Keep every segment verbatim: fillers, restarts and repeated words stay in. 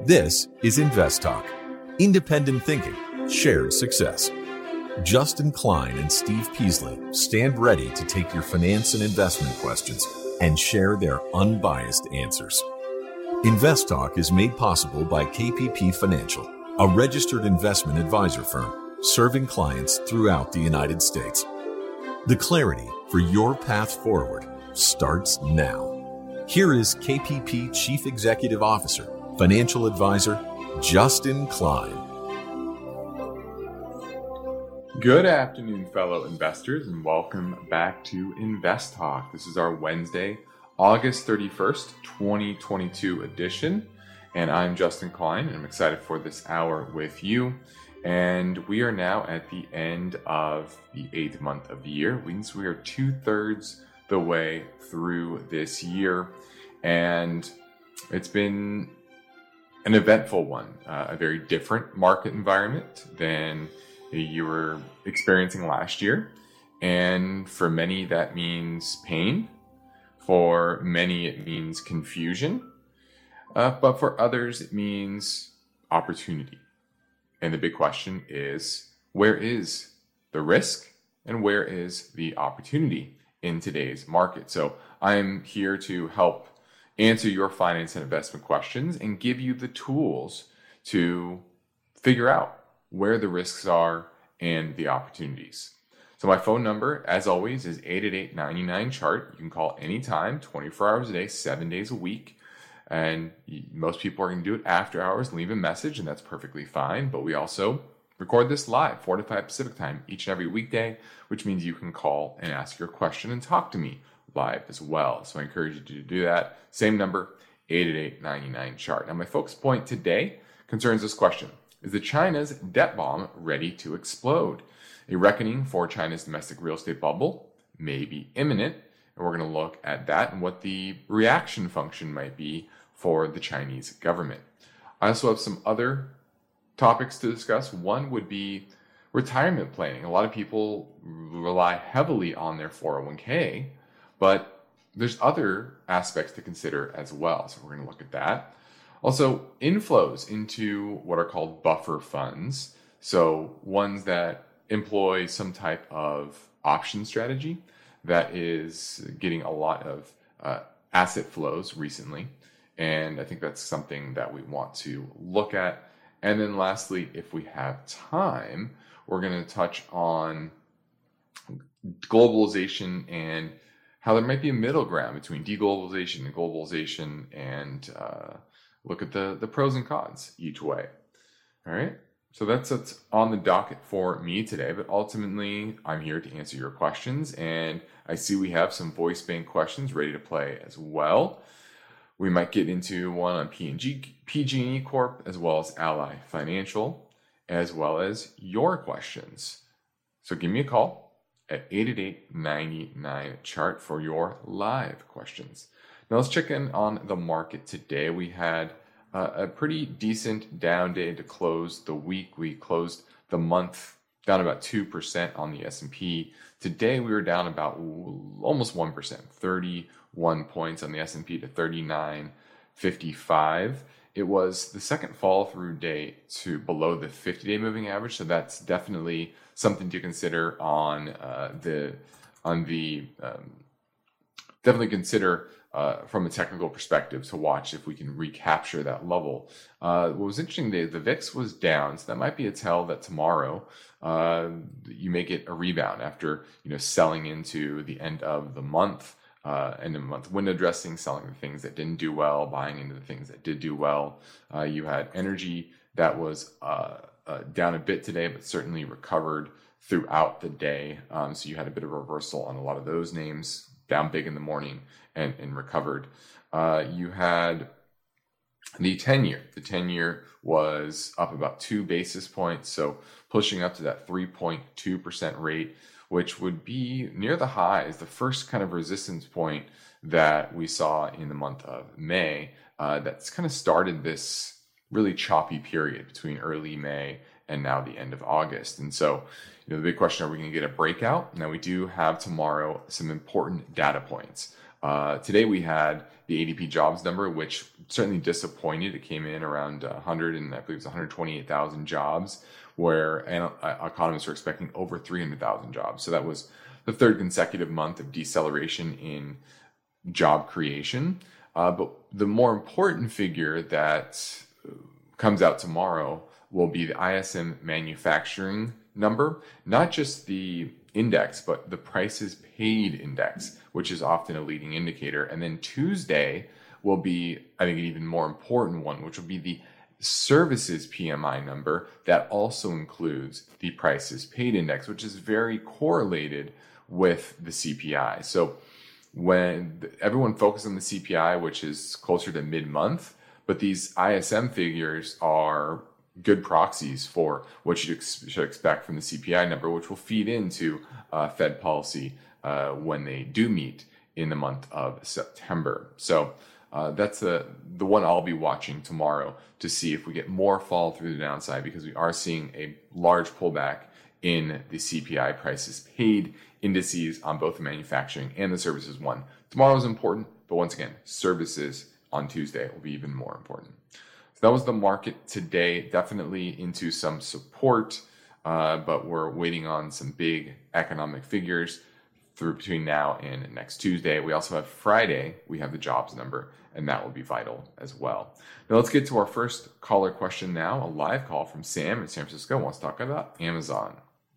This is Invest Talk. Independent thinking, shared success. Justin Klein and Steve Peasley stand ready to take your finance and investment questions and share their unbiased answers. Invest Talk is made possible by K P P Financial, a registered investment advisor firm serving clients throughout the United States. The clarity for your path forward starts now. Here is K P P Chief Executive Officer, Financial Advisor, Justin Klein. Good afternoon, fellow investors, and welcome back to Invest Talk. This is our Wednesday, August thirty-first, twenty twenty-two edition, and I'm Justin Klein, and I'm excited for this hour with you. And we are now at the end of the eighth month of the year, which means we are two-thirds the way through this year, and it's been an eventful one, uh, a very different market environment than you were experiencing last year. And for many, that means pain. For many, it means confusion. Uh, but for others, it means opportunity. And the big question is, where is the risk and where is the opportunity in today's market? So I'm here to help answer your finance and investment questions and give you the tools to figure out where the risks are and the opportunities. So my phone number, as always, is eight eight eight, nine nine, chart. You can call anytime, twenty-four hours a day, seven days a week. And most people are going to do it after hours and leave a message, and that's perfectly fine. But we also record this live, four to five Pacific time, each and every weekday, which means you can call and ask your question and talk to me live as well. So I encourage you to do that. Same number, eight eight eight, nine nine, chart. Now my focus point today concerns this question. Is the China's debt bomb ready to explode? A reckoning for China's domestic real estate bubble may be imminent, and we're going to look at that and what the reaction function might be for the Chinese government. I also have some other topics to discuss. One would be retirement planning. A lot of people rely heavily on their four oh one k, but there's other aspects to consider as well. So we're going to look at that. Also, inflows into what are called buffer funds. So ones that employ some type of option strategy that is getting a lot of uh, asset flows recently. And I think that's something that we want to look at. And then lastly, if we have time, we're going to touch on globalization and how there might be a middle ground between deglobalization and globalization, and uh, look at the, the pros and cons each way. All right. So that's what's on the docket for me today. But ultimately, I'm here to answer your questions. And I see we have some voice bank questions ready to play as well. We might get into one on P and G, P G and E Corp, as well as Ally Financial, as well as your questions. So give me a call at eight eight eight, nine nine, chart for your live questions. Now let's check in on the market today. We had uh, a pretty decent down day to close the week. We closed the month down about two percent on the S and P. Today we were down about almost one percent, thirty-one points on the S and P to thirty-nine fifty-five. It was the second fall through day to below the fifty-day moving average, so that's definitely something to consider on uh, the on the um, definitely consider uh, from a technical perspective to watch if we can recapture that level. Uh, what was interesting, the, the V I X was down, so that might be a tell that tomorrow uh, you may get a rebound after you know selling into the end of the month. Uh, end of the month window dressing, selling the things that didn't do well, buying into the things that did do well. Uh, you had energy that was uh, uh, down a bit today, but certainly recovered throughout the day. Um, so you had a bit of a reversal on a lot of those names, down big in the morning and, and recovered. Uh, you had the ten-year. The ten-year was up about two basis points, so pushing up to that three point two percent rate, which would be near the highs, the first kind of resistance point that we saw in the month of May. Uh, that's kind of started this really choppy period between early May and now the end of August. And so, you know, the big question, are we going to get a breakout? Now, we do have tomorrow some important data points. Uh, today we had the A D P jobs number, which certainly disappointed. It came in around one hundred, and I believe it was one hundred twenty-eight thousand jobs, where economists are expecting over three hundred thousand jobs. So that was the third consecutive month of deceleration in job creation. Uh, but the more important figure that comes out tomorrow will be the I S M manufacturing number, not just the index, but the prices paid index, which is often a leading indicator. And then Tuesday will be, I think, an even more important one, which will be the services P M I number that also includes the prices paid index, which is very correlated with the C P I. So when everyone focuses on the C P I, which is closer to mid-month, but these I S M figures are good proxies for what you should expect from the C P I number, which will feed into uh, Fed policy uh, when they do meet in the month of September. So uh, that's the, the one I'll be watching tomorrow to see if we get more fall through the downside, because we are seeing a large pullback in the C P I prices paid indices on both the manufacturing and the services one. Tomorrow is important, but once again, services on Tuesday will be even more important. So that was the market today, definitely into some support, uh, but we're waiting on some big economic figures through between now and next Tuesday. We also have Friday, we have the jobs number, and that will be vital as well. Now let's get to our first caller question now, a live call from Sam in San Francisco. Wants to talk about Amazon.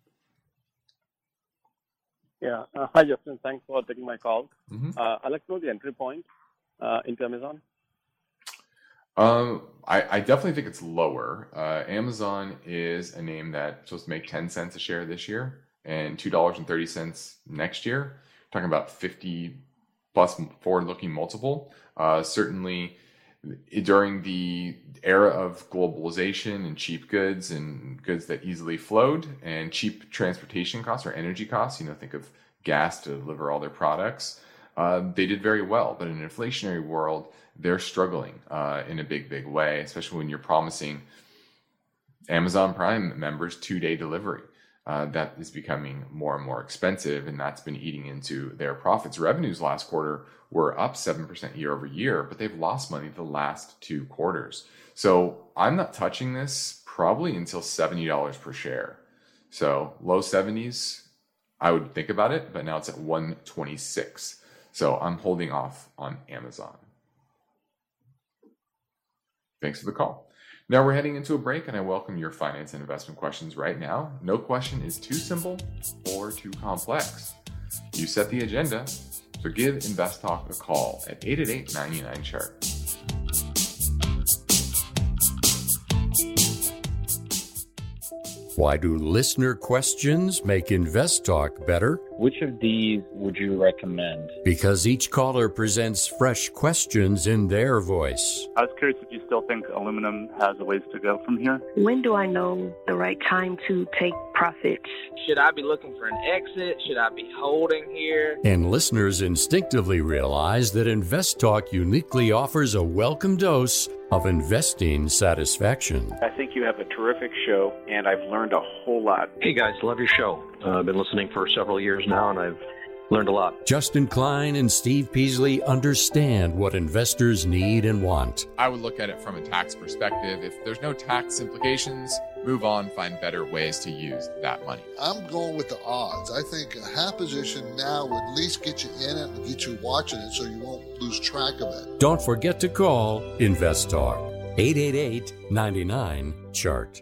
Yeah. Uh, hi, Justin. Thanks for taking my call. Mm-hmm. Uh, I'd like to know the entry point uh, into Amazon. Um, I, I definitely think it's lower. Uh, Amazon is a name that's supposed to make ten cents a share this year and two dollars and thirty cents next year. We're talking about fifty plus forward-looking multiple. Uh, certainly during the era of globalization and cheap goods and goods that easily flowed and cheap transportation costs or energy costs, you know, think of gas to deliver all their products, uh, they did very well. But in an inflationary world, they're struggling uh, in a big, big way, especially when you're promising Amazon Prime members two-day delivery. Uh, that is becoming more and more expensive, and that's been eating into their profits. Revenues last quarter were up seven percent year over year, but they've lost money the last two quarters. So I'm not touching this probably until seventy dollars per share. So low seventies, I would think about it, but now it's at one twenty-six. So I'm holding off on Amazon. Thanks for the call. Now we're heading into a break, and I welcome your finance and investment questions right now. No question is too simple or too complex. You set the agenda, so give InvestTalk a call at eight eight eight, nine nine, chart. Why do listener questions make InvestTalk better? Which of these would you recommend? Because each caller presents fresh questions in their voice. I was curious if you still think aluminum has a ways to go from here. When do I know the right time to take profits? Should I be looking for an exit? Should I be holding here? And listeners instinctively realize that InvestTalk uniquely offers a welcome dose of investing satisfaction. I think you have a terrific show, and I've learned a whole lot. Hey guys, love your show. Uh, I've been listening for several years now, and I've learned a lot. Justin Klein and Steve Peasley understand what investors need and want. I would look at it from a tax perspective. If there's no tax implications, move on, find better ways to use that money. I'm going with the odds. I think a half position now would at least get you in it and get you watching it so you won't lose track of it. Don't forget to call InvestTalk, eight eight eight, nine nine, chart.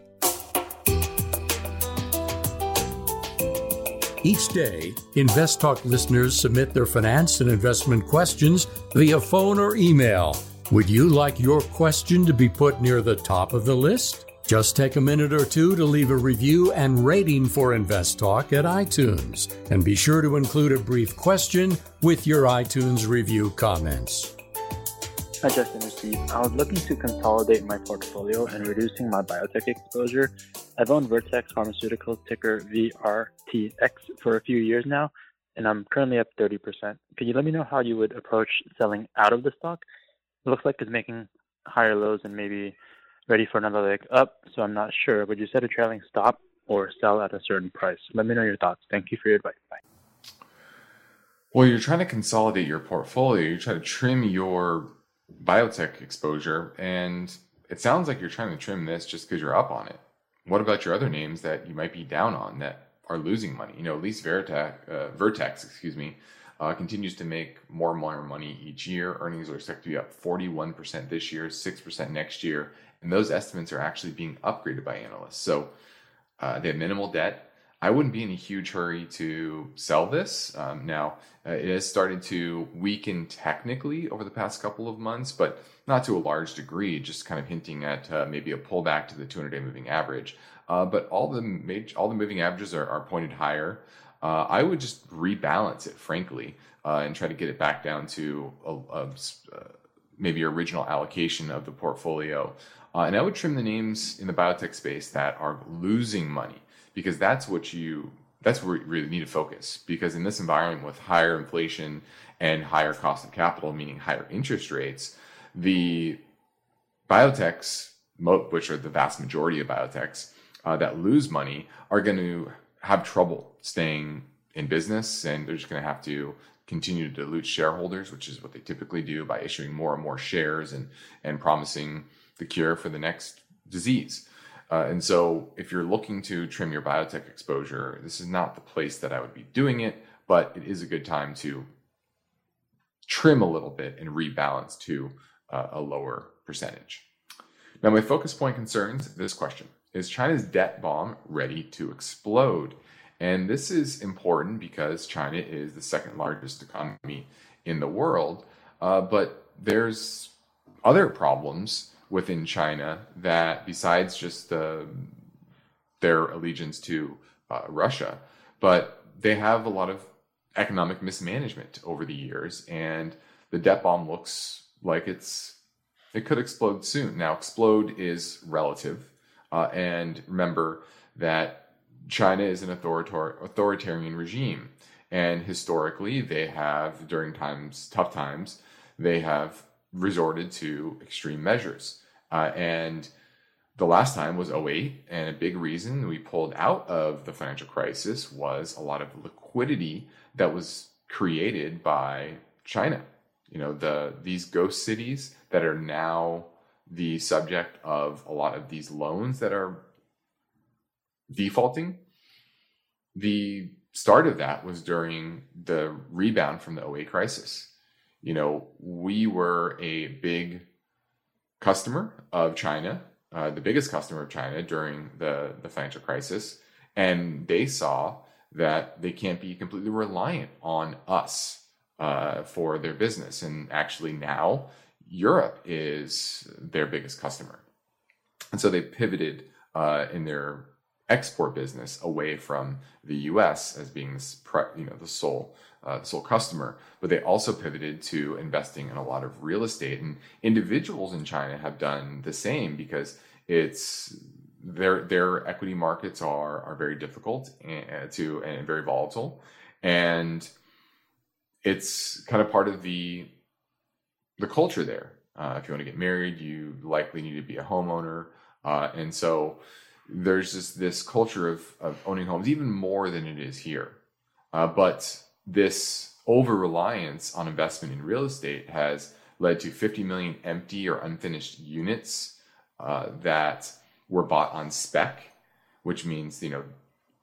Each day, InvestTalk listeners submit their finance and investment questions via phone or email. Would you like your question to be put near the top of the list? Just take a minute or two to leave a review and rating for InvestTalk at iTunes. And be sure to include a brief question with your iTunes review comments. Hi, Justin and Steve. I was looking to consolidate my portfolio and reducing my biotech exposure. I've owned Vertex Pharmaceuticals, ticker V R T X, for a few years now, and I'm currently up thirty percent. Could you let me know how you would approach selling out of the stock? It looks like it's making higher lows and maybe ready for another leg up, so I'm not sure. Would you set a trailing stop or sell at a certain price? Let me know your thoughts. Thank you for your advice. Bye. Well, you're trying to consolidate your portfolio. You're trying to trim your biotech exposure, and it sounds like you're trying to trim this just because you're up on it. What about your other names that you might be down on that are losing money? You know, at least Vertex, uh, Vertex, excuse me, uh, continues to make more and more money each year. Earnings are expected to be up forty-one percent this year, six percent next year, and those estimates are actually being upgraded by analysts. So uh, they have minimal debt. I wouldn't be in a huge hurry to sell this. Um, now, uh, it has started to weaken technically over the past couple of months, but not to a large degree, just kind of hinting at uh, maybe a pullback to the two hundred day moving average. Uh, but all the major, all the moving averages are, are pointed higher. Uh, I would just rebalance it, frankly, uh, and try to get it back down to a, a, uh, maybe your original allocation of the portfolio. Uh, and I would trim the names in the biotech space that are losing money, because that's what you that's where you really need to focus. Because in this environment with higher inflation and higher cost of capital, meaning higher interest rates, the biotechs, which are the vast majority of biotechs uh, that lose money, are going to have trouble staying in business, and they're just going to have to continue to dilute shareholders, which is what they typically do by issuing more and more shares and and promising the cure for the next disease. Uh, and so if you're looking to trim your biotech exposure, this is not the place that I would be doing it, but it is a good time to trim a little bit and rebalance to uh, a lower percentage. Now, my focus point concerns this question: is China's debt bomb ready to explode? And this is important because China is the second largest economy in the world, uh, but there's other problems within China that, besides just uh, their allegiance to uh, Russia, but they have a lot of economic mismanagement over the years, and the debt bomb looks like it's it could explode soon. Now, explode is relative, uh, and remember that China is an authoritar- authoritarian regime, and historically they have, during times tough times, they have resorted to extreme measures. Uh, and the last time was oh eight, and a big reason we pulled out of the financial crisis was a lot of liquidity that was created by China. You know, the these ghost cities that are now the subject of a lot of these loans that are defaulting. The start of that was during the rebound from the oh eight crisis. You know, we were a big customer of China, uh, the biggest customer of China during the, the financial crisis, and they saw that they can't be completely reliant on us uh, for their business. And actually now Europe is their biggest customer. And so they pivoted uh, in their export business away from the U S as being this, you know, the sole uh, the sole customer, but they also pivoted to investing in a lot of real estate. And individuals in China have done the same, because it's their their equity markets are are very difficult and, to and very volatile, and it's kind of part of the the culture there. Uh, if you want to get married, you likely need to be a homeowner, uh, and so there's just this culture of, of owning homes, even more than it is here. Uh, but this over-reliance on investment in real estate has led to fifty million empty or unfinished units uh, that were bought on spec, which means, you know,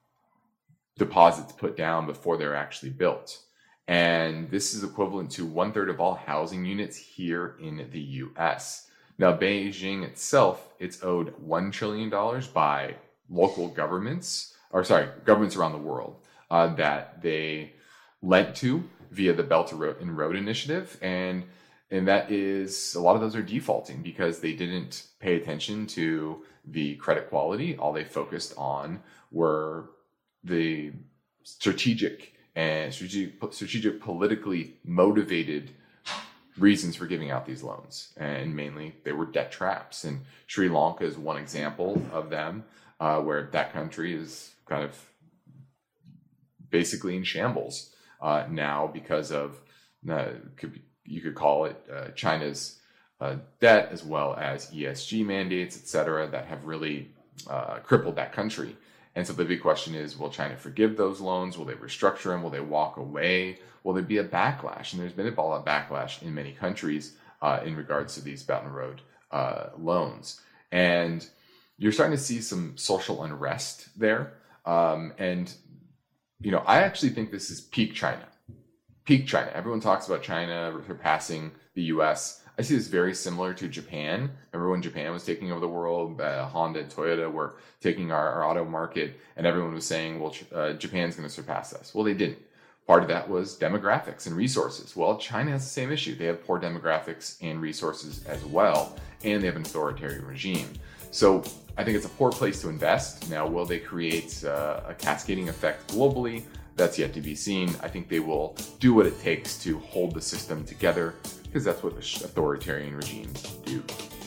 deposits put down before they're actually built. And this is equivalent to one third of all housing units here in the U S. Now, Beijing itself, it's owed one trillion dollars by local governments, or sorry, governments around the world uh, that they lent to via the Belt and Road Initiative. And, and that is, a lot of those are defaulting because they didn't pay attention to the credit quality. All they focused on were the strategic and strategic, strategic politically motivated reasons for giving out these loans, and mainly they were debt traps. And Sri Lanka is one example of them, uh, where that country is kind of basically in shambles uh, now because of uh, could be, you could call it uh, China's uh, debt, as well as E S G mandates, et cetera, that have really uh, crippled that country. And so the big question is, will China forgive those loans? Will they restructure them? Will they walk away? Will there be a backlash? And there's been a backlash in many countries uh, in regards to these Belt and Road uh, loans. And you're starting to see some social unrest there. Um, and, you know, I actually think this is peak China. Peak China. Everyone talks about China surpassing the U S. I see this very similar to Japan. Remember when Japan was taking over the world? Uh, Honda and Toyota were taking our, our auto market, and everyone was saying, well, uh, Japan's going to surpass us. Well, they didn't. Part of that was demographics and resources. Well, China has the same issue. They have poor demographics and resources as well, and they have an authoritarian regime. So I think it's a poor place to invest. Now, will they create uh, a cascading effect globally? That's yet to be seen. I think they will do what it takes to hold the system together, because that's what authoritarian regimes do.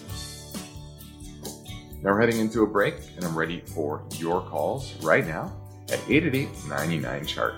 Now we're heading into a break, and I'm ready for your calls right now at eight eight eight, nine nine, chart.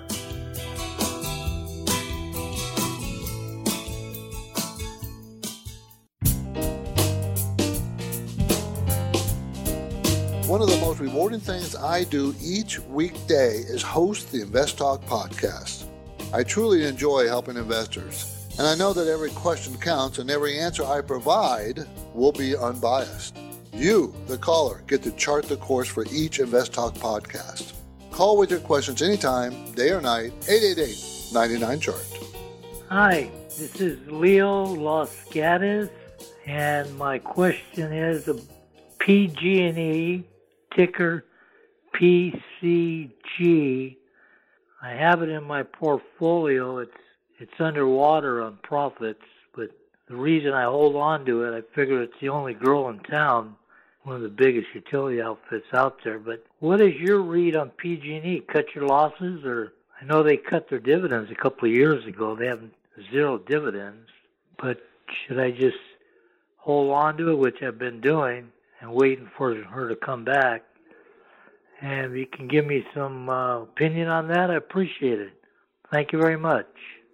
One of the most rewarding things I do each weekday is host the Invest Talk podcast. I truly enjoy helping investors. And I know that every question counts and every answer I provide will be unbiased. You, the caller, get to chart the course for each Invest Talk podcast. Call with your questions anytime, day or night, eight eight eight, nine nine, chart. Hi, this is Leo Los Gatos, and my question is P G and E, ticker P C G. I have it in my portfolio. It's It's underwater on profits, but the reason I hold on to it, I figure it's the only girl in town, one of the biggest utility outfits out there. But what is your read on P G and E? Cut your losses? Or I know they cut their dividends a couple of years ago. They have zero dividends. But should I just hold on to it, which I've been doing, and waiting for her to come back? And if you can give me some uh, opinion on that, I appreciate it. Thank you very much.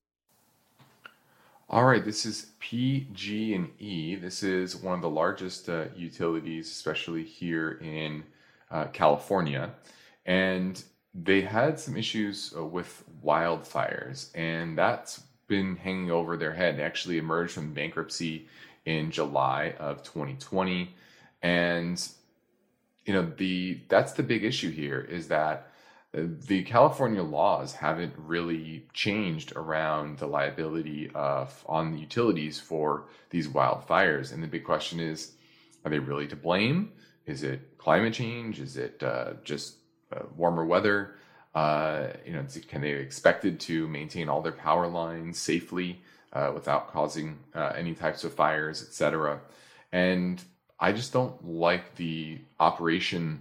All right, this is P G and E. This is one of the largest uh, utilities, especially here in uh, California. And they had some issues uh, with wildfires, and that's been hanging over their head. They actually emerged from bankruptcy in July of twenty twenty. And, you know, the that's the big issue here, is that the California laws haven't really changed around the liability of on the utilities for these wildfires. And the big question is, are they really to blame? Is it climate change? Is it uh, just uh, warmer weather? Uh, you know, can they be expected to maintain all their power lines safely uh, without causing uh, any types of fires, et cetera? And I just don't like the operation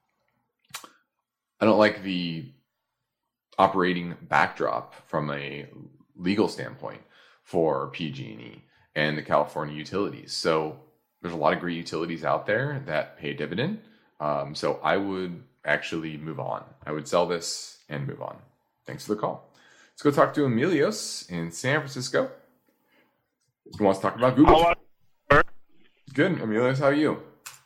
I don't like the operating backdrop from a legal standpoint for P G and E and the California utilities. So there's a lot of great utilities out there that pay a dividend. Um, so I would actually move on. I would sell this and move on. Thanks for the call. Let's go talk to Emilios in San Francisco. He wants to talk about Google. How are you? Good. Emilios, how are you?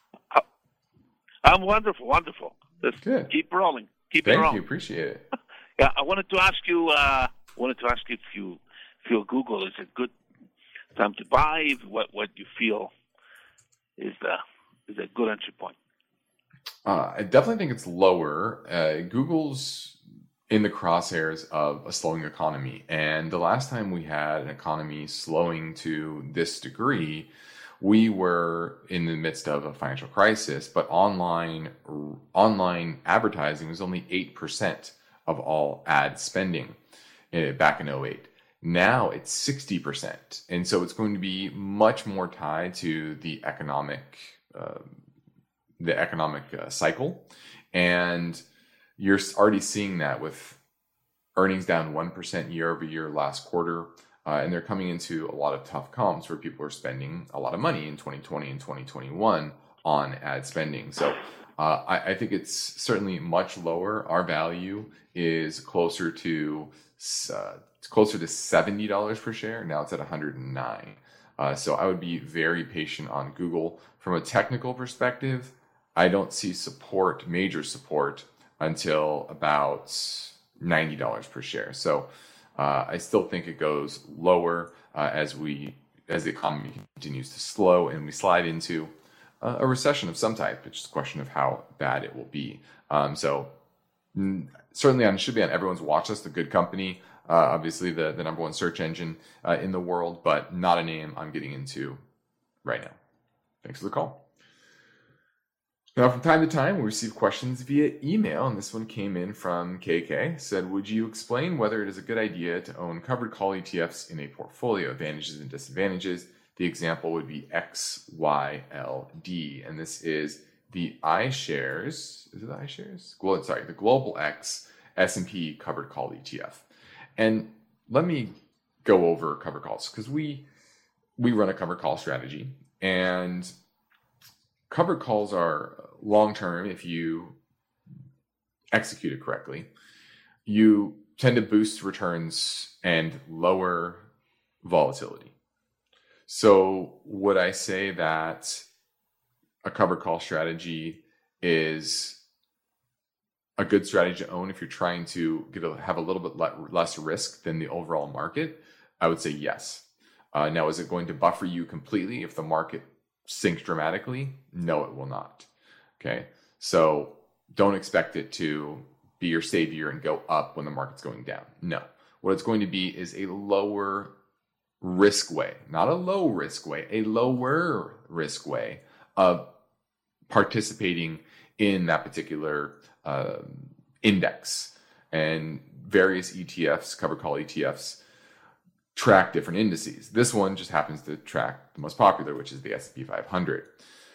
I'm wonderful, wonderful. Let's Good. Keep rolling. Keep Thank it rolling. you. Appreciate it. Yeah, I wanted to ask you. Uh, wanted to ask you if you feel Google is a good time to buy. What what you feel is the is a good entry point. Uh, I definitely think it's lower. Uh, Google's in the crosshairs of a slowing economy, and the last time we had an economy slowing to this degree, we were in the midst of a financial crisis, but online online advertising was only eight percent of all ad spending uh, back in oh eight. Now it's sixty percent. And so it's going to be much more tied to the economic uh, the economic uh, cycle. And you're already seeing that with earnings down one percent year over year last quarter. Uh, and they're coming into a lot of tough comps where people are spending a lot of money in twenty twenty and twenty twenty-one on ad spending. So uh, I, I think it's certainly much lower. Our value is closer to uh, closer to seventy dollars per share. Now it's at one hundred nine. Uh, so I would be very patient on Google. From a technical perspective, I don't see support, major support until about ninety dollars per share. So uh, I still think it goes lower uh, as we as the economy continues to slow and we slide into uh, a recession of some type. It's just a question of how bad it will be. Um, so mm, certainly on should be on everyone's watch list. A good company, uh, obviously the the number one search engine uh, in the world, but not a name I'm getting into right now. Thanks for the call. Now, from time to time, we receive questions via email, and this one came in from K K. Said, would you explain whether it is a good idea to own covered call E T Fs in a portfolio, advantages and disadvantages? The example would be X Y L D, and this is the iShares, is it the iShares? Well, sorry, the Global X S and P covered call E T F. And let me go over covered calls, because we we run a covered call strategy, and covered calls are long-term if you execute it correctly. You tend to boost returns and lower volatility. So would I say that a covered call strategy is a good strategy to own if you're trying to get a, have a little bit le- less risk than the overall market? I would say yes. Uh, now, is it going to buffer you completely if the market sinks dramatically? No, it will not. Okay. So don't expect it to be your savior and go up when the market's going down. No, what it's going to be is a lower risk way, not a low risk way, a lower risk way of participating in that particular uh, index. And various E T Fs, covered call E T Fs, track different indices. This one just happens to track the most popular, which is the S and P five hundred.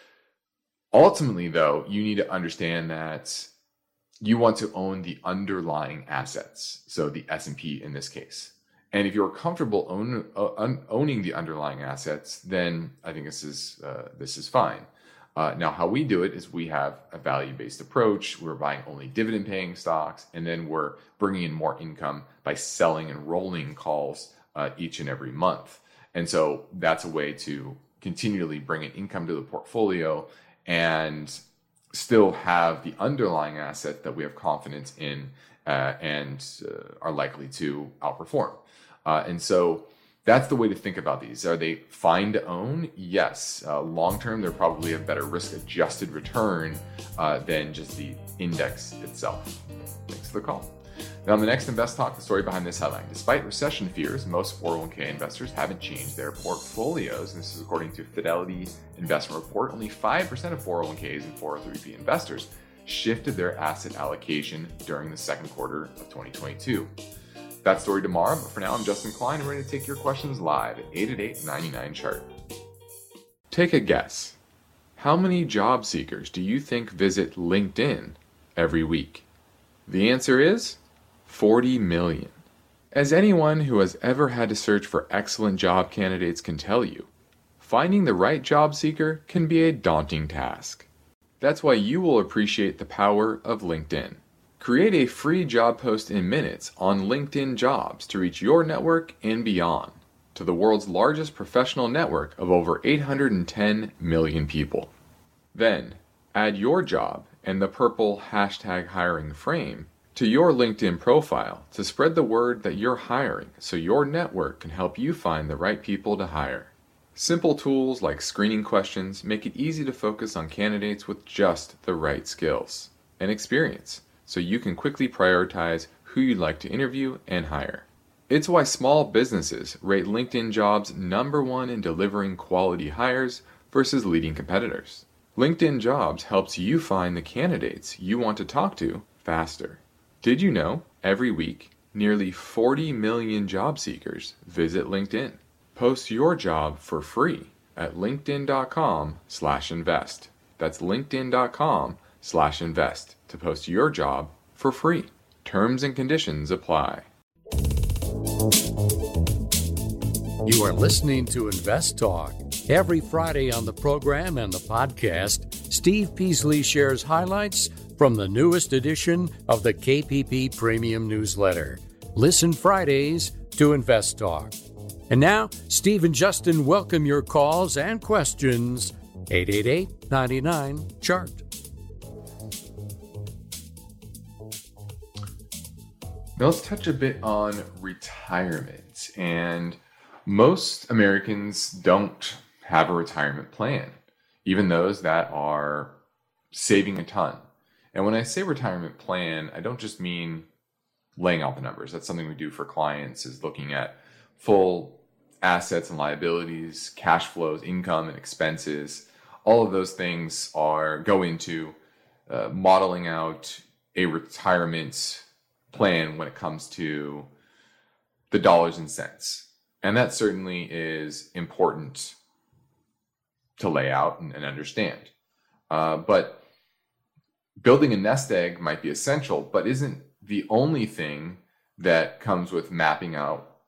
Ultimately, though, you need to understand that you want to own the underlying assets, so the S and P in this case. And if you're comfortable own, uh, owning the underlying assets, then I think this is uh, this is fine. Uh, now, how we do it is we have a value-based approach. We're buying only dividend-paying stocks, and then we're bringing in more income by selling and rolling calls uh, each and every month. And so that's a way to continually bring in income to the portfolio and still have the underlying asset that we have confidence in uh, and uh, are likely to outperform. Uh, and so that's the way to think about these. Are they fine to own? Yes. Uh, long-term, they're probably a better risk-adjusted return uh, than just the index itself. Thanks for the call. Now, on the next Invest Talk, the story behind this headline. Despite recession fears, most four oh one k investors haven't changed their portfolios. And this is according to Fidelity Investment Report. Only five percent of four oh one k's and four oh three b investors shifted their asset allocation during the second quarter of twenty twenty-two. That story tomorrow, but for now, I'm Justin Klein. I'm ready to take your questions live at eight eight eight, nine nine, chart. Take a guess. How many job seekers do you think visit LinkedIn every week? The answer is forty million. As anyone who has ever had to search for excellent job candidates can tell you, finding the right job seeker can be a daunting task. That's why you will appreciate the power of LinkedIn. Create a free job post in minutes on LinkedIn Jobs to reach your network and beyond, to the world's largest professional network of over eight hundred ten million people. Then, add your job and the purple hashtag hiring frame to your LinkedIn profile to spread the word that you're hiring so your network can help you find the right people to hire. Simple tools like screening questions make it easy to focus on candidates with just the right skills and experience, so you can quickly prioritize who you'd like to interview and hire. It's why small businesses rate LinkedIn Jobs number one in delivering quality hires versus leading competitors. LinkedIn Jobs helps you find the candidates you want to talk to faster. Did you know every week nearly forty million job seekers visit LinkedIn? Post your job for free at linkedin.com slash invest. That's linkedin.com slash invest to post your job for free. Terms and conditions apply. You are listening to Invest Talk. Every Friday on the program and the podcast, Steve Peasley shares highlights from the newest edition of the K P P Premium Newsletter. Listen Fridays to Invest Talk. And now, Steve and Justin welcome your calls and questions. eight eight eight, nine nine, chart. Now let's touch a bit on retirement. And most Americans don't have a retirement plan, even those that are saving a ton. And when I say retirement plan, I don't just mean laying out the numbers. That's something we do for clients, is looking at full assets and liabilities, cash flows, income and expenses. All of those things are go into uh, modeling out a retirement plan when it comes to the dollars and cents. And that certainly is important to lay out and, and understand. Uh, but building a nest egg might be essential, but isn't the only thing that comes with mapping out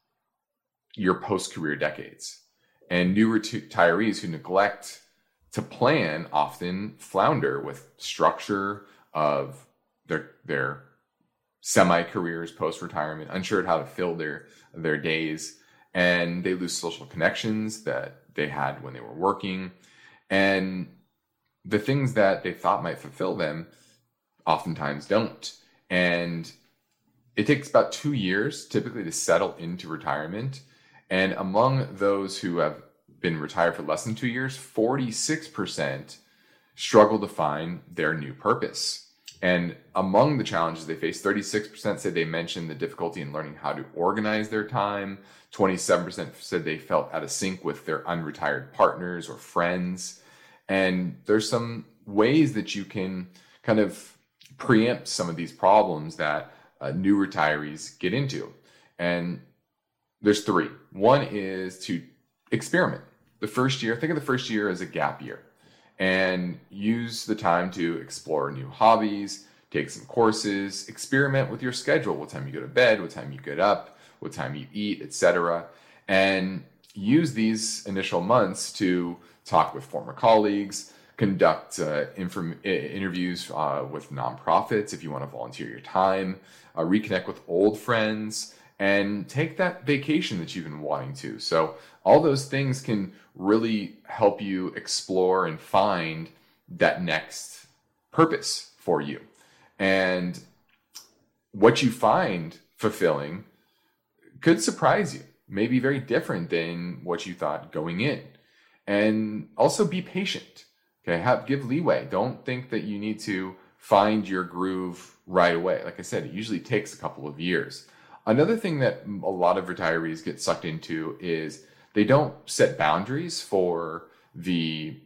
your post-career decades. And new retirees who neglect to plan often flounder with structure of their their semi-careers post-retirement, unsure how to fill their their days, and they lose social connections that they had when they were working, and the things that they thought might fulfill them oftentimes don't. And it takes about two years typically to settle into retirement. And among those who have been retired for less than two years, forty-six percent struggle to find their new purpose. And among the challenges they face, thirty-six percent said they mentioned the difficulty in learning how to organize their time. twenty-seven percent said they felt out of sync with their unretired partners or friends. And there's some ways that you can kind of preempt some of these problems that uh, new retirees get into. And there's three. One is to experiment. The first year, think of the first year as a gap year, and use the time to explore new hobbies, take some courses, experiment with your schedule, what time you go to bed, what time you get up, what time you eat, et cetera. And use these initial months to talk with former colleagues, conduct uh, inform- interviews uh, with nonprofits if you want to volunteer your time, uh, reconnect with old friends, and take that vacation that you've been wanting to. So all those things can really help you explore and find that next purpose for you. And what you find fulfilling could surprise you, maybe very different than what you thought going in. And also be patient. Okay, have give leeway. Don't think that you need to find your groove right away. Like I said, it usually takes a couple of years. Another thing that a lot of retirees get sucked into is they don't set boundaries for the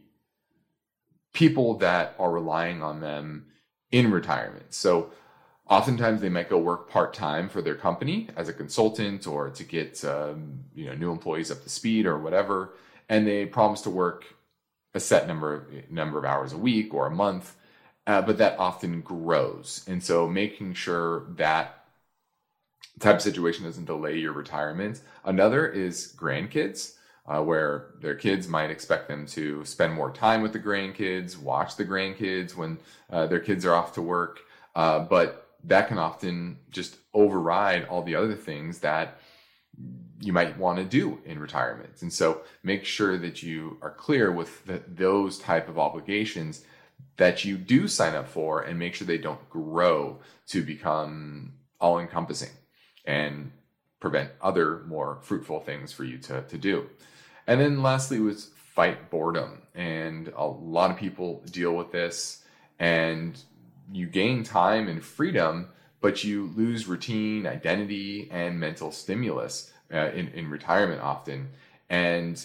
people that are relying on them in retirement. So oftentimes they might go work part-time for their company as a consultant or to get um, you know new employees up to speed or whatever, and they promise to work a set number of, number of hours a week or a month, uh, but that often grows. And so making sure that type of situation doesn't delay your retirement. Another is grandkids, uh, where their kids might expect them to spend more time with the grandkids, watch the grandkids when uh, their kids are off to work. Uh, but that can often just override all the other things that you might want to do in retirement. And so make sure that you are clear with the, those type of obligations that you do sign up for, and make sure they don't grow to become all-encompassing and prevent other more fruitful things for you to, to do. And then lastly was fight boredom. And a lot of people deal with this, and you gain time and freedom, but you lose routine, identity, and mental stimulus uh, in, in retirement often. And,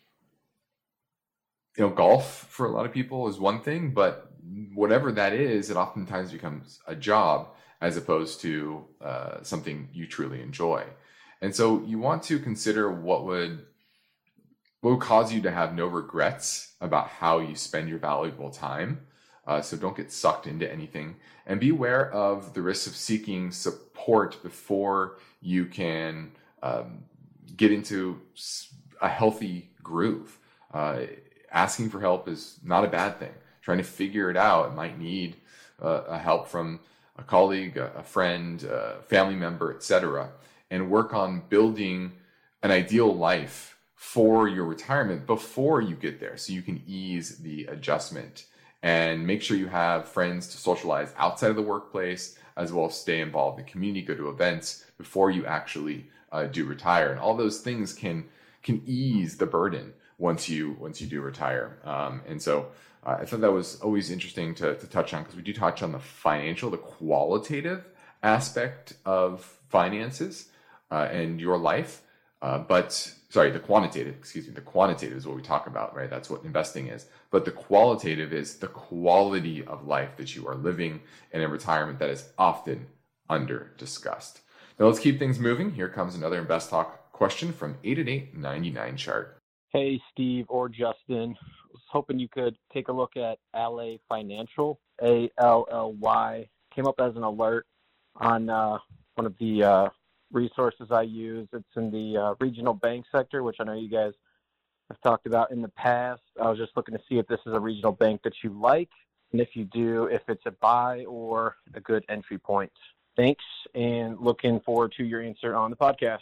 you know, golf for a lot of people is one thing, but whatever that is, it oftentimes becomes a job as opposed to uh, something you truly enjoy. And so you want to consider what would, what would cause you to have no regrets about how you spend your valuable time. Uh, so don't get sucked into anything, and be aware of the risks of seeking support before you can um, get into a healthy groove. Uh, asking for help is not a bad thing. Trying to figure it out, it might need uh, a help from a colleague, a friend, a family member, et cetera, and work on building an ideal life for your retirement before you get there, so you can ease the adjustment. And make sure you have friends to socialize outside of the workplace, as well as stay involved in the community, go to events before you actually uh, do retire. And all those things can can ease the burden once you once you do retire. Um, and so uh, I thought that was always interesting to, to touch on, because we do touch on the financial, the qualitative aspect of finances uh, and your life. Uh, but sorry, the quantitative, excuse me, the quantitative is what we talk about, right? That's what investing is. But the qualitative is the quality of life that you are living in a retirement that is often under discussed. Now let's keep things moving. Here comes another Invest Talk question from eight eight eight, nine nine, chart. Hey, Steve or Justin. I was hoping you could take a look at Ally Financial, A L L Y. Came up as an alert on uh, one of the uh, resources I use. It's in the uh, regional bank sector, which I know you guys have talked about in the past. I was just looking to see if this is a regional bank that you like, and if you do, if it's a buy or a good entry point. Thanks, and looking forward to your answer on the podcast.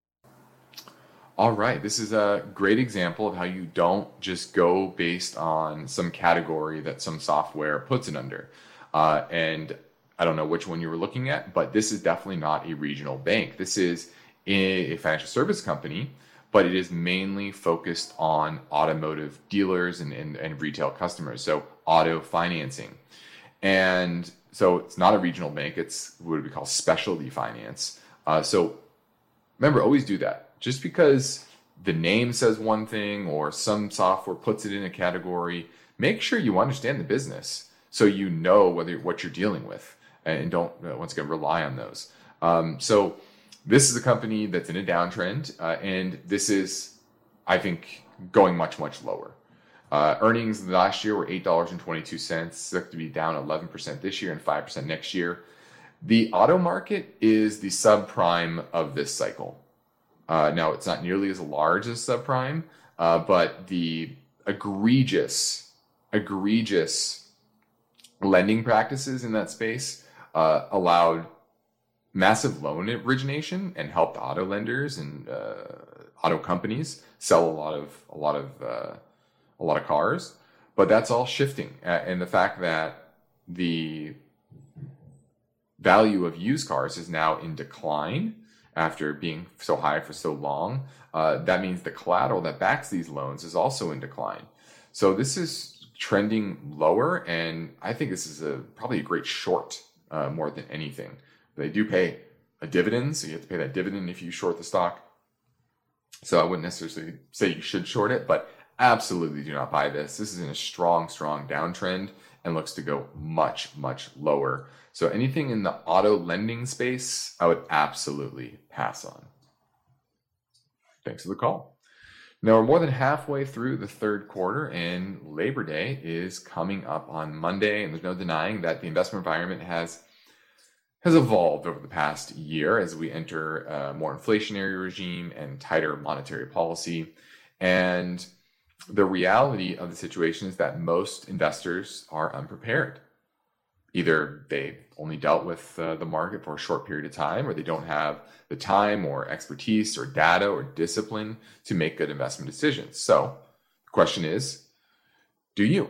All right. This is a great example of how you don't just go based on some category that some software puts it under. Uh, and I don't know which one you were looking at, but this is definitely not a regional bank. This is a financial service company, but it is mainly focused on automotive dealers and, and, and retail customers. So auto financing. And so it's not a regional bank. It's what we call specialty finance. Uh, so remember, always do that. Just because the name says one thing or some software puts it in a category, make sure you understand the business so you know whether what you're dealing with, and don't, once again, rely on those. Um, so this is a company that's in a downtrend, uh, and this is, I think, going much, much lower. Uh, earnings last year were eight dollars and twenty-two cents, expected to be down eleven percent this year and five percent next year. The auto market is the subprime of this cycle. Uh, now, it's not nearly as large as subprime, uh, but the egregious, egregious lending practices in that space uh, allowed massive loan origination and helped auto lenders and uh, auto companies sell a lot of a lot of uh, a lot of cars. But that's all shifting, uh, and the fact that the value of used cars is now in decline after being so high for so long, uh, that means the collateral that backs these loans is also in decline. So this is trending lower, and I think this is a probably a great short uh, more than anything. They do pay a dividend, so you have to pay that dividend if you short the stock. So I wouldn't necessarily say you should short it, but absolutely do not buy this. This is in a strong, strong downtrend and looks to go much, much lower. So anything in the auto lending space, I would absolutely pass on. Thanks for the call. Now we're more than halfway through the third quarter, and Labor Day is coming up on Monday, and there's no denying that the investment environment has has evolved over the past year as we enter a more inflationary regime and tighter monetary policy. And the reality of the situation is that most investors are unprepared. Either they only dealt with uh, the market for a short period of time, or they don't have the time or expertise or data or discipline to make good investment decisions. So the question is, do you?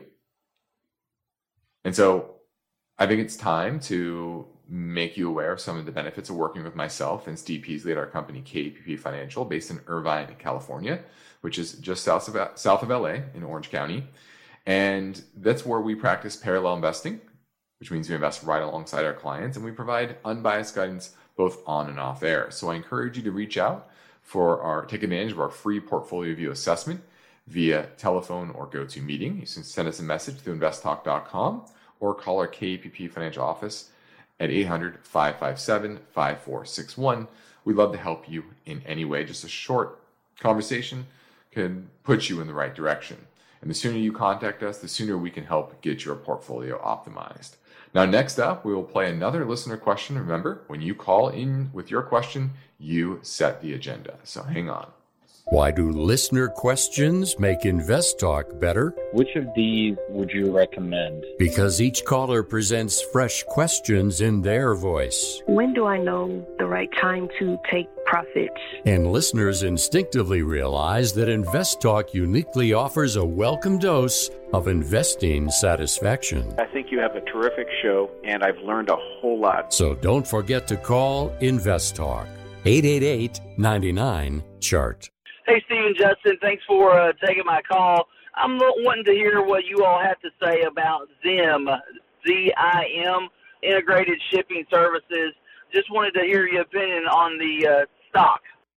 And so I think it's time to make you aware of some of the benefits of working with myself and Steve Peasley at our company K P P Financial, based in Irvine, California, which is just south of, south of L A in Orange County. And that's where we practice parallel investing, which means we invest right alongside our clients, and we provide unbiased guidance both on and off air. So I encourage you to reach out for our, take advantage of our free portfolio view assessment via telephone or GoToMeeting. You can send us a message through invest talk dot com or call our K P P Financial office at eight hundred, five five seven, five four six one. We'd love to help you in any way. Just a short conversation can put you in the right direction. And the sooner you contact us, the sooner we can help get your portfolio optimized. Now, next up, we will play another listener question. Remember, when you call in with your question, you set the agenda. So hang on. Why do listener questions make Invest Talk better? Which of these would you recommend? Because each caller presents fresh questions in their voice. When do I know the right time to take profits. And listeners instinctively realize that InvestTalk uniquely offers a welcome dose of investing satisfaction. I think you have a terrific show, and I've learned a whole lot. So don't forget to call InvestTalk, eight eight eight, nine nine, C H A R T. Hey, Steve and Justin, thanks for uh, taking my call. I'm wanting to hear what you all have to say about Zim, Z I M, Integrated Shipping Services. Just wanted to hear your opinion on the uh, stock.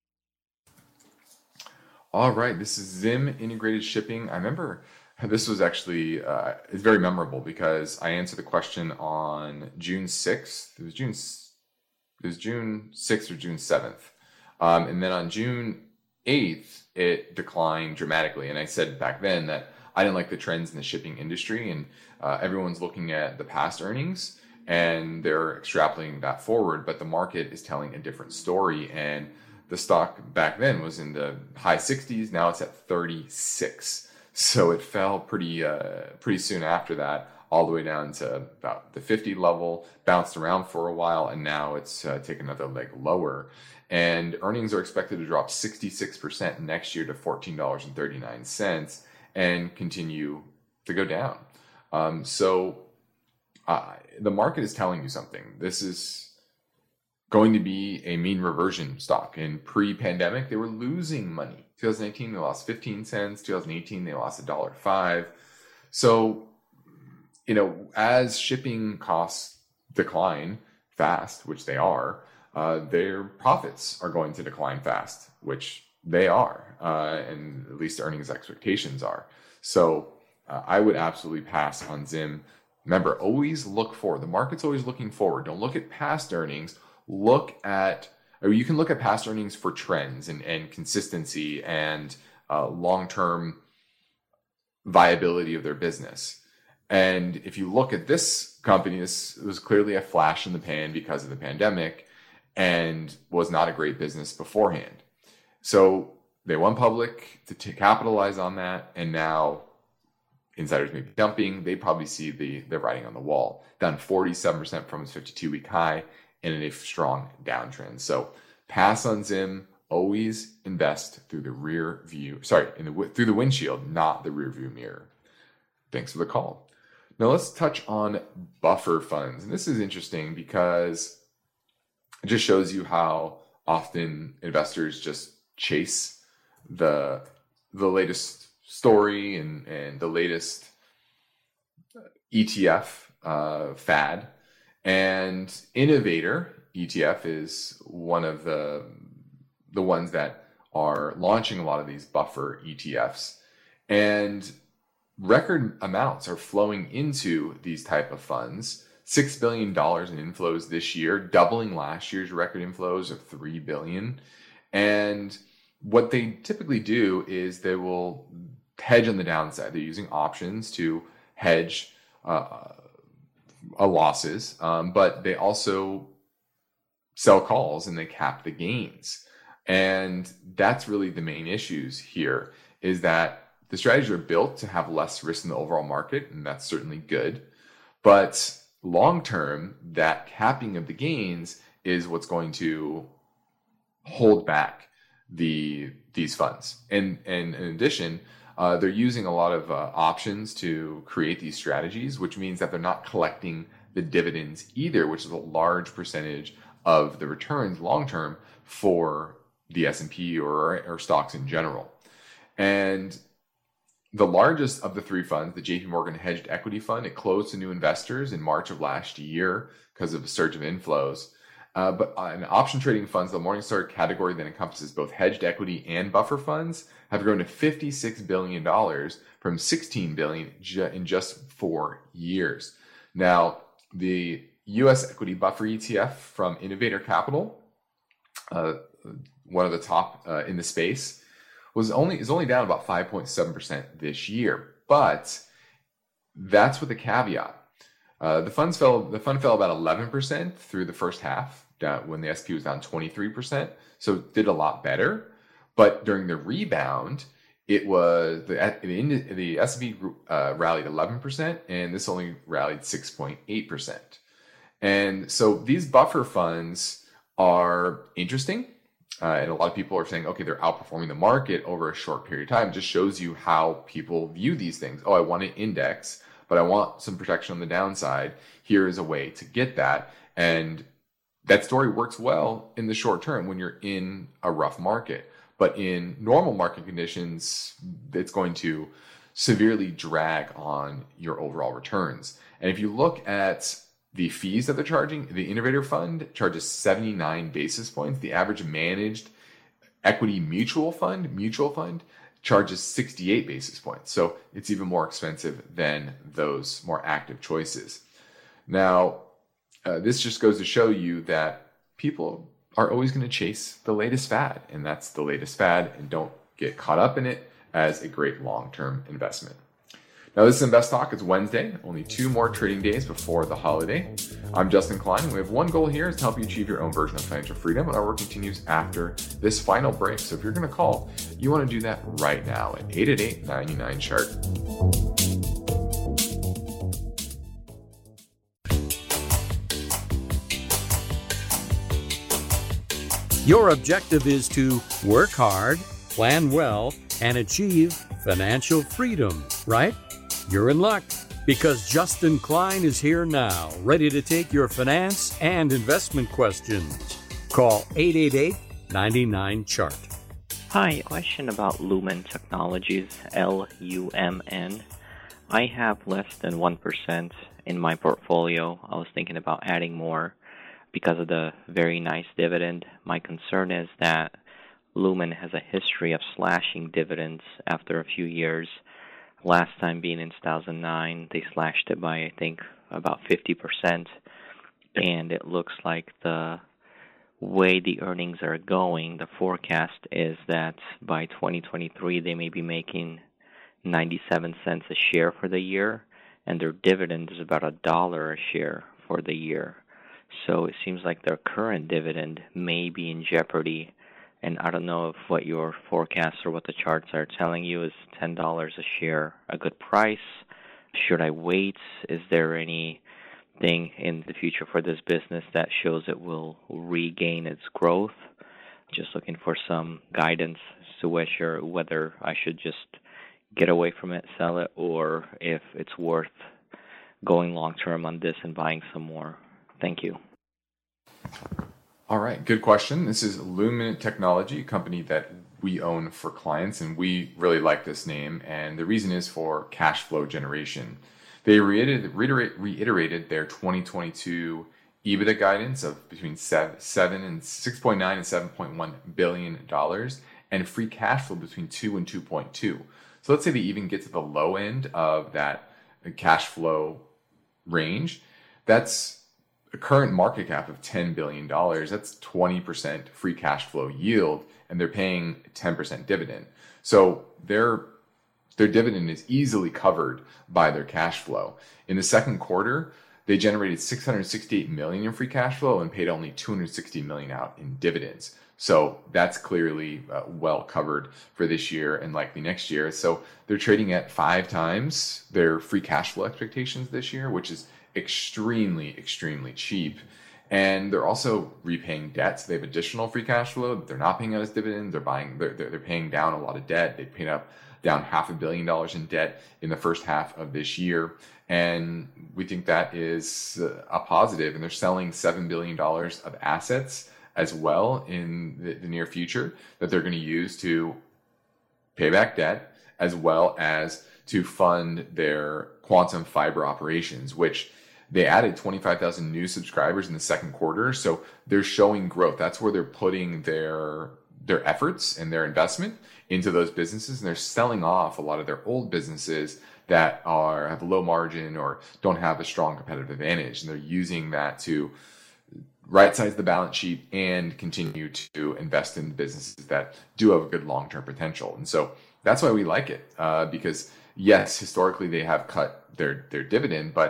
All right, this is Zim Integrated Shipping. I remember this was actually uh, it's very memorable because I answered the question on June sixth. It was June. It was June sixth or June seventh, um, and then on June eighth, it declined dramatically. And I said back then that I didn't like the trends in the shipping industry, and uh, everyone's looking at the past earnings and they're extrapolating that forward, but the market is telling a different story. And the stock back then was in the high sixties. Now it's at thirty-six. So it fell pretty uh, pretty soon after that, all the way down to about the fifty level, bounced around for a while, and now it's uh, taken another leg lower. And earnings are expected to drop sixty-six percent next year to fourteen dollars and thirty-nine cents and continue to go down. Um, so uh, the market is telling you something. This is going to be a mean reversion stock. In pre-pandemic, they were losing money. twenty nineteen, they lost fifteen cents. twenty eighteen, they lost one dollar and five cents. So, you know, as shipping costs decline fast, which they are, uh, their profits are going to decline fast, which they are, uh, and at least earnings expectations are. So uh, I would absolutely pass on Zim. Remember, always look forward. The market's always looking forward. Don't look at past earnings. Look at, or you can look at past earnings for trends and, and consistency and uh, long-term viability of their business. And if you look at this company, this was clearly a flash in the pan because of the pandemic and was not a great business beforehand. So they went public to, to capitalize on that, and now insiders may be dumping. They probably see the, the writing on the wall. Down forty-seven percent from its fifty-two week high and in a strong downtrend. So pass on Zim. Always invest through the rear view, sorry, in the through the windshield, not the rear view mirror. Thanks for the call. Now let's touch on buffer funds. And this is interesting because it just shows you how often investors just chase the the latest story and, and the latest E T F uh, fad. And Innovator E T F is one of the the ones that are launching a lot of these buffer E T Fs. And record amounts are flowing into these type of funds. six billion dollars in inflows this year, doubling last year's record inflows of three billion dollars. And what they typically do is they will hedge on the downside. They're using options to hedge uh, uh, losses, um, but they also sell calls and they cap the gains. And that's really the main issues here, is that the strategies are built to have less risk in the overall market, and that's certainly good. But long term, that capping of the gains is what's going to hold back the these funds. And, and in addition, uh, they're using a lot of uh, options to create these strategies, which means that they're not collecting the dividends either, which is a large percentage of the returns long term for the S and P or, or stocks in general. And the largest of the three funds, the J P Morgan Hedged Equity Fund, it closed to new investors in March of last year because of a surge of inflows. Uh, but in option trading funds, the Morningstar category that encompasses both hedged equity and buffer funds have grown to fifty-six billion dollars from sixteen billion dollars ju- in just four years. Now, the U S Equity Buffer E T F from Innovator Capital, uh, one of the top uh, in the space, was only is only down about five point seven percent this year. But that's with a caveat. Uh, the funds fell. The fund fell about eleven percent through the first half, down, when the S and P was down twenty-three percent. So it did a lot better. But during the rebound, it was the the, the S and P uh, rallied eleven percent, and this only rallied six point eight percent. And so these buffer funds are interesting. Uh, and a lot of people are saying, okay, they're outperforming the market over a short period of time. It just shows you how people view these things. Oh, I want an index, but I want some protection on the downside. Here is a way to get that. And that story works well in the short term when you're in a rough market. But in normal market conditions, it's going to severely drag on your overall returns. And if you look at the fees that they're charging, the Innovator Fund charges seventy-nine basis points. The average managed equity mutual fund, mutual fund, charges sixty-eight basis points. So it's even more expensive than those more active choices. Now, uh, this just goes to show you that people are always going to chase the latest fad, and that's the latest fad, and don't get caught up in it as a great long-term investment. Now, this is Invest Talk. It's Wednesday, only two more trading days before the holiday. I'm Justin Klein, and we have one goal here is to help you achieve your own version of financial freedom, and our work continues after this final break. So if you're going to call, you want to do that right now at eight eight eight, nine nine, C H A R T. Your objective is to work hard, plan well, and achieve financial freedom, right? You're in luck, because Justin Klein is here now, ready to take your finance and investment questions. Call eight eight eight, nine nine, C H A R T. Hi, question about Lumen Technologies, L U M N. I have less than one percent in my portfolio. I was thinking about adding more because of the very nice dividend. My concern is that Lumen has a history of slashing dividends after a few years. Last time being in two thousand nine, they slashed it by, I think, about fifty percent. And it looks like the way the earnings are going, the forecast is that by twenty twenty-three, they may be making ninety-seven cents a share for the year, and their dividend is about a dollar a share for the year. So it seems like their current dividend may be in jeopardy. And I don't know if what your forecasts or what the charts are telling you is ten dollars a share a good price. Should I wait? Is there anything in the future for this business that shows it will regain its growth? Just looking for some guidance as to whether, whether I should just get away from it, sell it, or if it's worth going long-term on this and buying some more. Thank you. All right, good question. This is Lumen Technology, a company that we own for clients, and we really like this name. And the reason is for cash flow generation. They reiterated, reiterate, reiterated their twenty twenty-two EBITDA guidance of between seven, seven and six point nine and seven point one billion dollars, and free cash flow between two and two point two. So let's say they even get to the low end of that cash flow range. That's a current market cap of ten billion dollars. That's twenty percent free cash flow yield, and they're paying ten percent dividend. So their their dividend is easily covered by their cash flow. In the second quarter, they generated six hundred sixty-eight million dollars in free cash flow and paid only two hundred sixty million dollars out in dividends. So that's clearly uh, well covered for this year and likely next year. So they're trading at five times their free cash flow expectations this year, which is extremely, extremely cheap. And they're also repaying debt. So they have additional free cash flow, but they're not paying out as dividends. They're buying, they're, they're paying down a lot of debt. They paid up down half a billion dollars in debt in the first half of this year. And we think that is a positive. And they're selling seven billion dollars of assets as well in the, the near future that they're going to use to pay back debt, as well as to fund their quantum fiber operations, which they added twenty-five thousand new subscribers in the second quarter. So they're showing growth. That's where they're putting their their efforts and their investment into those businesses. And they're selling off a lot of their old businesses that are have low margin or don't have a strong competitive advantage. And they're using that to right-size the balance sheet and continue to invest in businesses that do have a good long-term potential. And so that's why we like it, uh, because yes, historically they have cut their, their dividend, but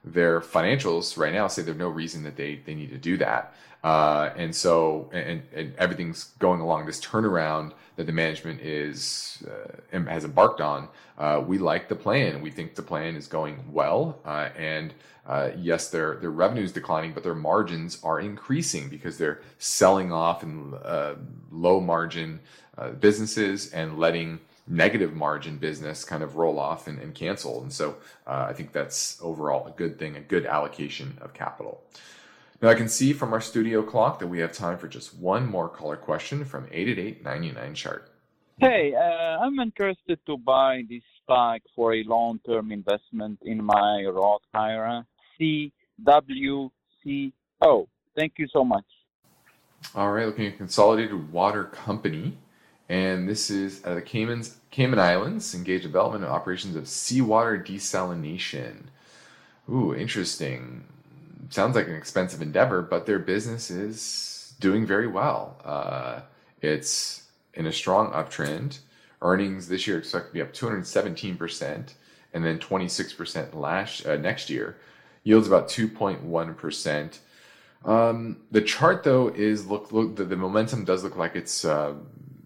their financials right now say there's no reason that they, they need to do that. Uh, and so, and, and everything's going along this turnaround that the management is uh, has embarked on. Uh, we like the plan. We think the plan is going well. Uh, and uh, yes, their their revenue is declining, but their margins are increasing because they're selling off in uh, low margin uh, businesses and letting negative margin business kind of roll off and, and cancel. And so uh, I think that's overall a good thing, a good allocation of capital. Now I can see from our studio clock that we have time for just one more caller question from eight eight eight, nine nine, chart. Hey, uh, I'm interested to buy this stock for a long-term investment in my Roth I R A, C W C O. Thank you so much. All right, looking at Consolidated Water Company. And this is uh, the Caymans, Cayman Islands, engaged development and operations of seawater desalination. Ooh, interesting. Sounds like an expensive endeavor, but their business is doing very well. Uh, it's in a strong uptrend. Earnings this year expect to be up two hundred seventeen percent and then twenty-six percent last uh, next year. Yields about two point one percent. Um, the chart, though, is look, look the, the momentum does look like it's uh,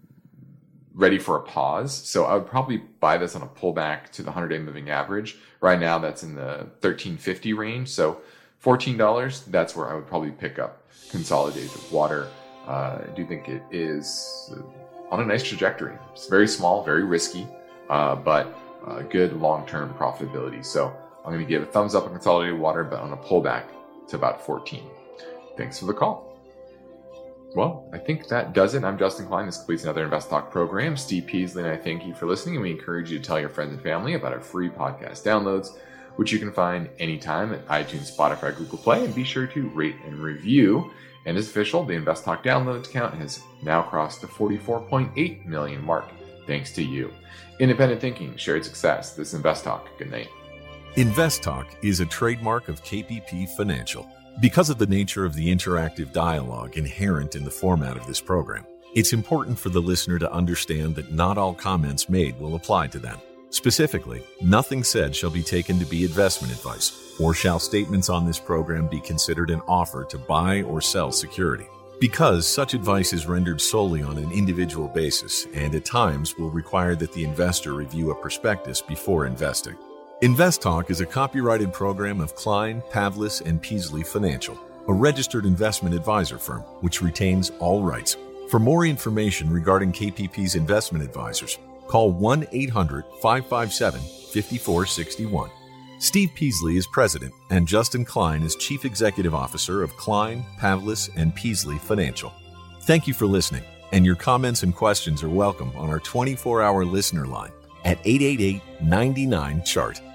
ready for a pause. So I would probably buy this on a pullback to the hundred-day moving average. Right now, that's in the thirteen fifty range. So fourteen dollars, that's where I would probably pick up Consolidated Water. Uh, I do think it is on a nice trajectory. It's very small, very risky, uh, but uh, good long-term profitability. So I'm going to give a thumbs up on Consolidated Water, but on a pullback to about fourteen. Thanks for the call. Well, I think that does it. I'm Justin Klein. This completes another Invest Talk program. Steve Peasley and I thank you for listening, and we encourage you to tell your friends and family about our free podcast downloads, which you can find anytime at iTunes, Spotify, Google Play, and be sure to rate and review. And as official, the Invest Talk downloads count has now crossed the forty-four point eight million mark, thanks to you. Independent thinking, shared success. This is Invest Talk. Good night. Invest Talk is a trademark of K P P Financial. Because of the nature of the interactive dialogue inherent in the format of this program, it's important for the listener to understand that not all comments made will apply to them. Specifically, nothing said shall be taken to be investment advice, or shall statements on this program be considered an offer to buy or sell security. Because such advice is rendered solely on an individual basis and at times will require that the investor review a prospectus before investing. Invest Talk is a copyrighted program of Klein, Pavlis, and Peasley Financial, a registered investment advisor firm which retains all rights. For more information regarding K P P's investment advisors, call one eight hundred, five five seven, five four six one. Steve Peasley is president, and Justin Klein is chief executive officer of Klein, Pavlis, and Peasley Financial. Thank you for listening, and your comments and questions are welcome on our twenty-four hour listener line at eight eight eight, nine nine, chart.